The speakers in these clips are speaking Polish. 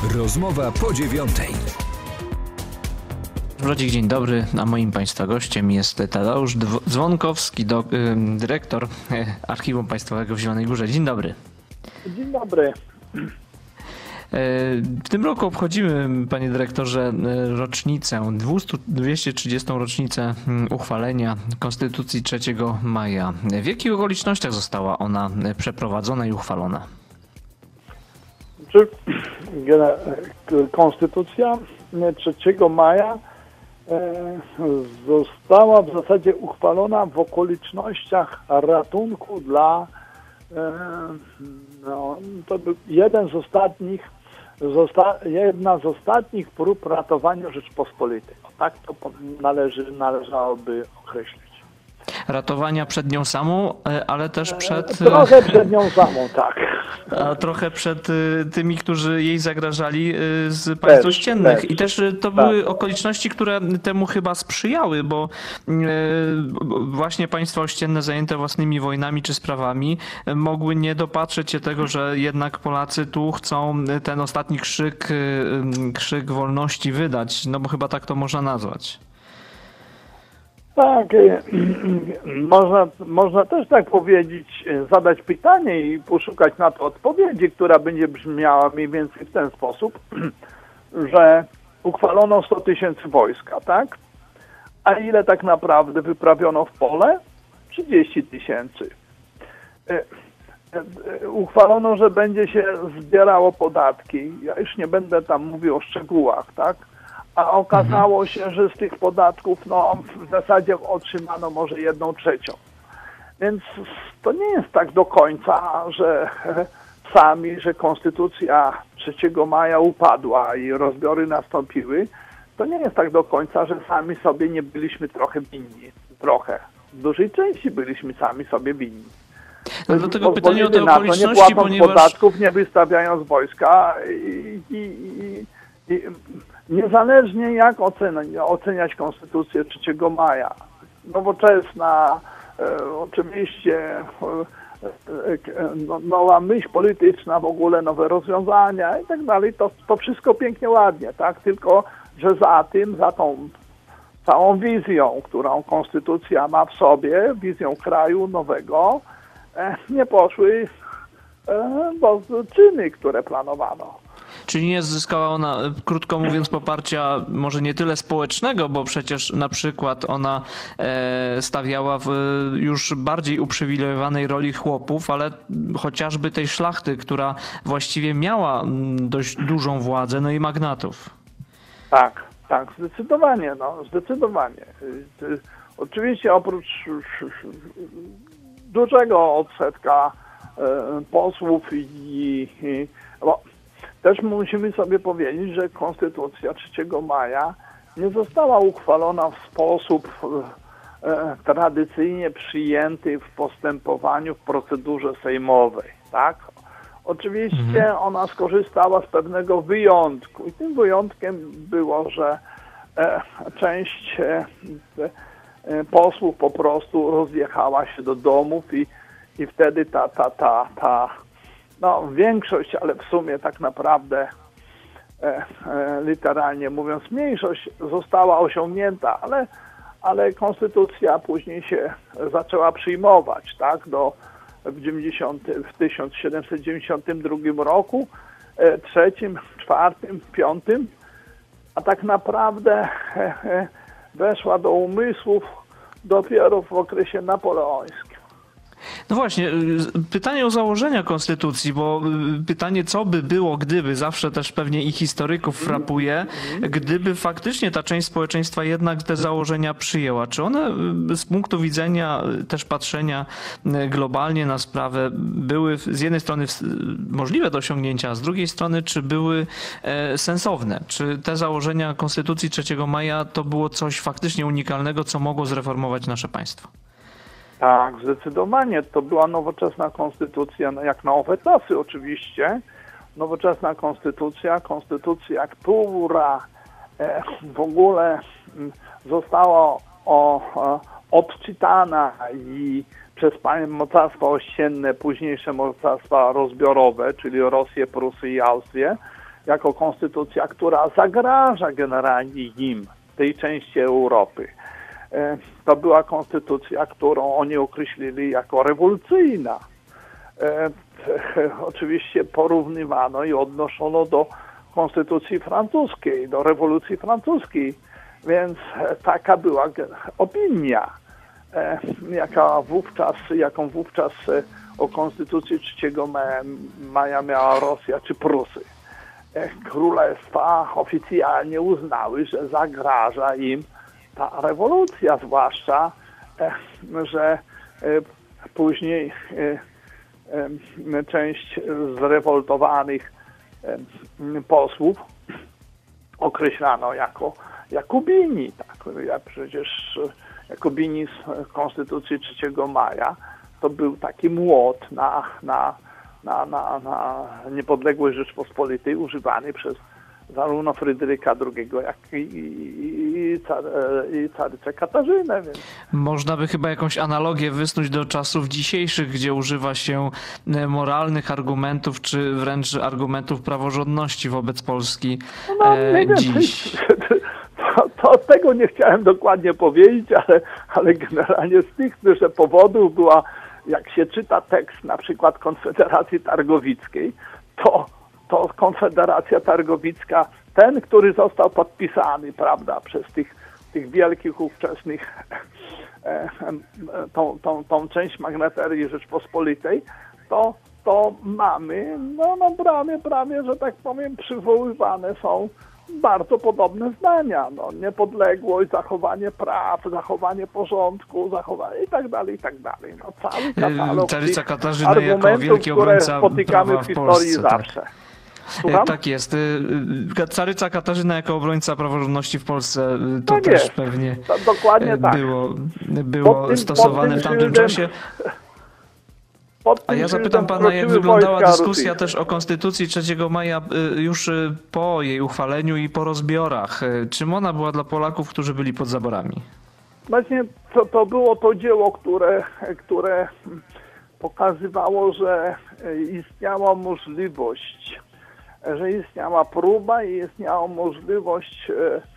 Rozmowa po 9:00. Wrodzik, dzień dobry, a moim Państwa gościem jest Tadeusz Dzwonkowski, dyrektor Archiwum Państwowego w Zielonej Górze. Dzień dobry. Dzień dobry. W tym roku obchodzimy, panie dyrektorze, rocznicę, 230. rocznicę uchwalenia Konstytucji 3 maja. W jakich okolicznościach została ona przeprowadzona i uchwalona? Konstytucja 3 maja została w zasadzie uchwalona w okolicznościach ratunku dla to był jedna z ostatnich prób ratowania Rzeczpospolitej. Tak to należałoby określić. Ratowania przed nią samą, ale też przed... Trochę przed nią samą, tak. A trochę przed tymi, którzy jej zagrażali z państw ościennych. I też to były okoliczności, które temu chyba sprzyjały, bo właśnie państwa ościenne zajęte własnymi wojnami czy sprawami mogły nie dopatrzeć się tego, że jednak Polacy tu chcą ten ostatni krzyk wolności wydać, no bo chyba tak to można nazwać. Tak, można też tak powiedzieć, zadać pytanie i poszukać na to odpowiedzi, która będzie brzmiała mniej więcej w ten sposób, że uchwalono 100 000 wojska, tak? A ile tak naprawdę wyprawiono w pole? 30 000. Uchwalono, że będzie się zbierało podatki. Ja już nie będę tam mówił o szczegółach, tak? A okazało się, że z tych podatków w zasadzie otrzymano może 1/3. Więc to nie jest tak do końca, że że Konstytucja 3 maja upadła i rozbiory nastąpiły. To nie jest tak do końca, że sami sobie nie byliśmy trochę winni. Trochę. W dużej części byliśmy sami sobie winni. No dlatego pytanie o te okoliczności, nie płacąc podatków, nie wystawiając wojska i niezależnie jak oceniać Konstytucję 3 maja. Nowoczesna, oczywiście nowa myśl polityczna, w ogóle nowe rozwiązania i tak dalej, to wszystko pięknie, ładnie, tak? Tylko, że za tą całą wizją, którą Konstytucja ma w sobie, wizją kraju nowego, nie poszły czyny, które planowano. Czyli nie zyskała ona, krótko mówiąc, poparcia może nie tyle społecznego, bo przecież na przykład ona stawiała w już bardziej uprzywilejowanej roli chłopów, ale chociażby tej szlachty, która właściwie miała dość dużą władzę, no i magnatów. Tak, zdecydowanie. Oczywiście oprócz dużego odsetka posłów też musimy sobie powiedzieć, że Konstytucja 3 maja nie została uchwalona w sposób tradycyjnie przyjęty w postępowaniu w procedurze sejmowej, tak? Oczywiście ona skorzystała z pewnego wyjątku i tym wyjątkiem było, że część posłów po prostu rozjechała się do domów i wtedy większość, ale w sumie tak naprawdę literalnie mówiąc mniejszość została osiągnięta, ale Konstytucja później się zaczęła przyjmować, tak, w 1792 roku, 3., 4., 5., a tak naprawdę weszła do umysłów dopiero w okresie napoleońskim. No właśnie, pytanie o założenia Konstytucji, bo pytanie, co by było, gdyby, zawsze też pewnie i historyków frapuje, gdyby faktycznie ta część społeczeństwa jednak te założenia przyjęła. Czy one z punktu widzenia też patrzenia globalnie na sprawę były z jednej strony możliwe do osiągnięcia, a z drugiej strony, czy były sensowne? Czy te założenia Konstytucji 3 maja to było coś faktycznie unikalnego, co mogło zreformować nasze państwo? Tak, zdecydowanie. To była nowoczesna konstytucja, jak na owe czasy oczywiście. Nowoczesna konstytucja, która w ogóle została odczytana i przez mocarstwa ościenne, późniejsze mocarstwa rozbiorowe, czyli Rosję, Prusy i Austrię, jako konstytucja, która zagraża generalnie im, tej części Europy. To była konstytucja, którą oni określili jako rewolucyjna. Oczywiście porównywano i odnoszono do konstytucji francuskiej, do rewolucji francuskiej, więc taka była opinia, jaką wówczas o konstytucji 3 maja miała Rosja czy Prusy. Królestwa oficjalnie uznały, że zagraża im ta rewolucja, zwłaszcza, że później część zrewoltowanych posłów określano jako Jakubini. Tak? Przecież Jakubini z Konstytucji 3 maja to był taki młot na niepodległość Rzeczpospolitej używany przez zarówno Fryderyka II, jak i carycę Katarzynę. Więc. Można by chyba jakąś analogię wysnuć do czasów dzisiejszych, gdzie używa się moralnych argumentów, czy wręcz argumentów praworządności wobec Polski dziś. To tego nie chciałem dokładnie powiedzieć, ale generalnie z tych że powodów była, jak się czyta tekst na przykład Konfederacji Targowickiej, to Konfederacja Targowicka, ten, który został podpisany, prawda, przez tych wielkich ówczesnych, tą część magnaterii Rzeczpospolitej, to mamy, prawie, że tak powiem, przywoływane są bardzo podobne zdania. Niepodległość, zachowanie praw, zachowanie porządku, zachowanie i tak dalej, i tak dalej. Cały katalog Caryca Katarzyna jako wielki które obrońca spotykamy prawa w historii Polsce, zawsze. Tak jest. Caryca Katarzyna jako obrońca praworządności w Polsce to Tak też jest. pewnie Dokładnie tak. było stosowane w tamtym czasie. A ja zapytam pana, jak wyglądała dyskusja też o Konstytucji 3 maja już po jej uchwaleniu i po rozbiorach. Czym ona była dla Polaków, którzy byli pod zaborami? Właśnie to było to dzieło, które pokazywało, że istniała możliwość, że istniała próba i istniała możliwość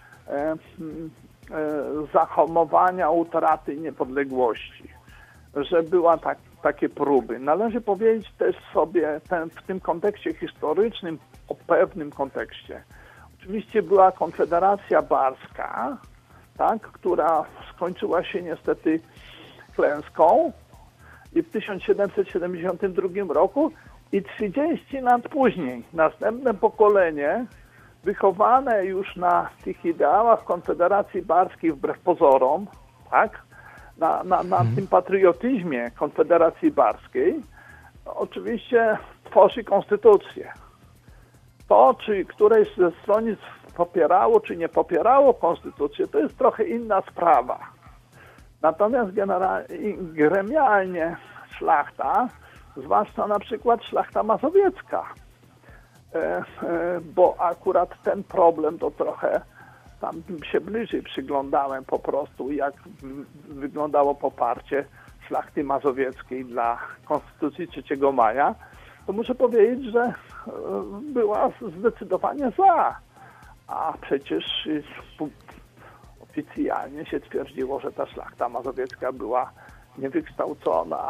zahamowania utraty niepodległości, że była takie próby. Należy powiedzieć też sobie w tym kontekście historycznym, o pewnym kontekście. Oczywiście była Konfederacja Barska, tak, która skończyła się niestety klęską i w 1772 roku i 30 lat później następne pokolenie wychowane już na tych ideałach Konfederacji Barskiej wbrew pozorom, tak, na tym patriotyzmie Konfederacji Barskiej, oczywiście tworzy konstytucję. To, czy któreś ze stronnictw popierało, czy nie popierało konstytucję, to jest trochę inna sprawa. Natomiast gremialnie szlachta, zwłaszcza na przykład szlachta mazowiecka, bo akurat ten problem to trochę tam się bliżej przyglądałem po prostu, jak wyglądało poparcie szlachty mazowieckiej dla Konstytucji 3 maja, to muszę powiedzieć, że była zdecydowanie za. A przecież oficjalnie się twierdziło, że ta szlachta mazowiecka była niewykształcona.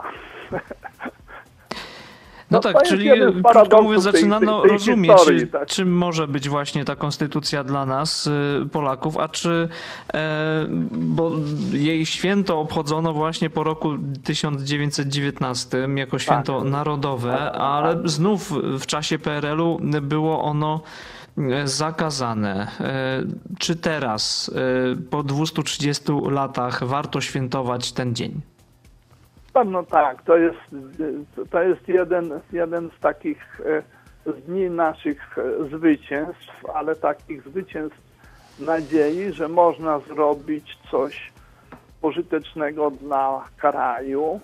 No tak, czyli krótko mówiąc zaczynano tej rozumieć, historii, tak. czym może być właśnie ta konstytucja dla nas, Polaków, a czy, bo jej święto obchodzono właśnie po roku 1919 jako święto narodowe, ale znów w czasie PRL-u było ono zakazane. Czy teraz, po 230 latach, warto świętować ten dzień? No tak, to jest jeden z takich dni naszych zwycięstw, ale takich zwycięstw nadziei, że można zrobić coś pożytecznego dla kraju,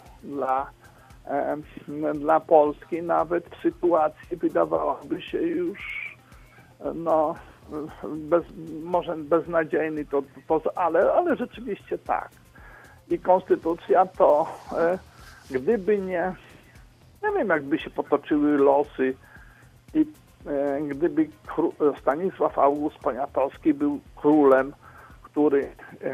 dla Polski, nawet w sytuacji wydawałoby się już może beznadziejny, ale rzeczywiście tak. I konstytucja to, gdyby nie wiem, jakby się potoczyły losy i gdyby Stanisław August Poniatowski był królem, który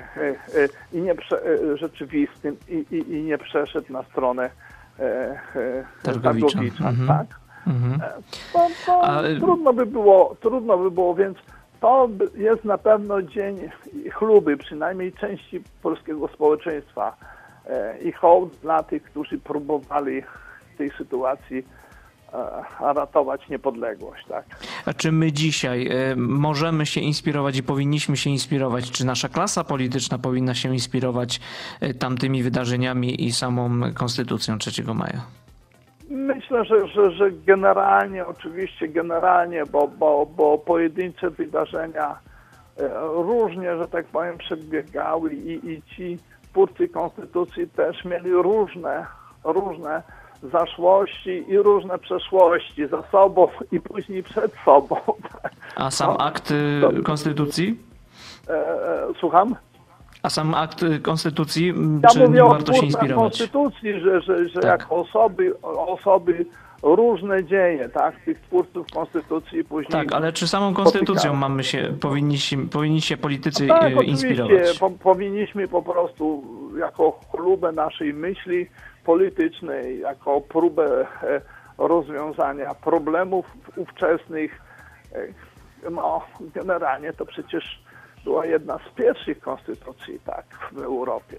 rzeczywistym i nie przeszedł na stronę Targowicza, tak? To trudno by było, więc to jest na pewno dzień chluby, przynajmniej części polskiego społeczeństwa i hołd dla tych, którzy próbowali w tej sytuacji ratować niepodległość, tak? A czy my dzisiaj możemy się inspirować i powinniśmy się inspirować, czy nasza klasa polityczna powinna się inspirować tamtymi wydarzeniami i samą Konstytucją 3 maja? Myślę, że generalnie, oczywiście generalnie, bo pojedyncze wydarzenia różnie, że tak powiem, przebiegały i ci twórcy Konstytucji też mieli różne zaszłości i różne przeszłości za sobą i później przed sobą. A sam akt Konstytucji? Słucham? A sam akt Konstytucji, ja czy mówię warto się o inspirować? Konstytucji, że Tak. jako osoby różne dzieje, tak, tych twórców Konstytucji później. Tak, ale czy samą Konstytucją powinni się politycy inspirować? Oczywiście, powinniśmy po prostu jako chlubę naszej myśli politycznej, jako próbę rozwiązania problemów ufczesnych, no generalnie to przecież była jedna z pierwszych konstytucji, tak, w Europie.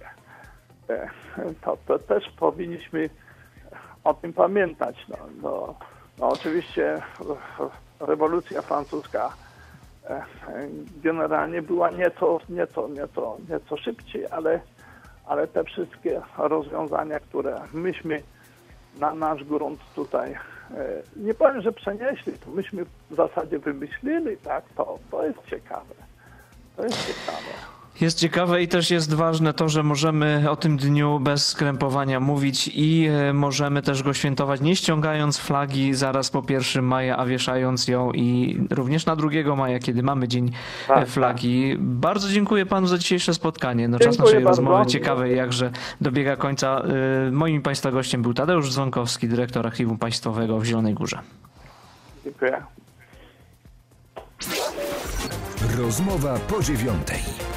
To też powinniśmy o tym pamiętać. No, oczywiście rewolucja francuska generalnie była nieco szybciej, ale te wszystkie rozwiązania, które myśmy na nasz grunt tutaj, nie powiem, że przenieśli, to myśmy w zasadzie wymyślili, tak, to jest ciekawe. To jest ciekawe. Jest ciekawe i też jest ważne to, że możemy o tym dniu bez skrępowania mówić i możemy też go świętować, nie ściągając flagi zaraz po 1 maja, a wieszając ją i również na 2 maja, kiedy mamy Dzień Flagi. Tak. Bardzo dziękuję panu za dzisiejsze spotkanie. Czas naszej rozmowy ciekawej jakże dobiega końca. Moim państwa gościem był Tadeusz Dzwonkowski, dyrektor Archiwum Państwowego w Zielonej Górze. Dziękuję. Rozmowa po 9.